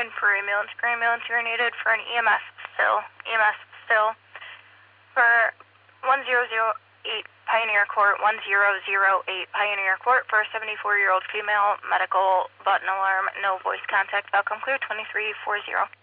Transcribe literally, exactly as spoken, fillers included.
ten for ambulance. For ambulance, you're needed for an E M S still. E M S still. For one zero zero eight Pioneer Court, one zero zero eight Pioneer Court, for a seventy-four-year-old female, medical button alarm, no voice contact, outcome clear, twenty-three forty.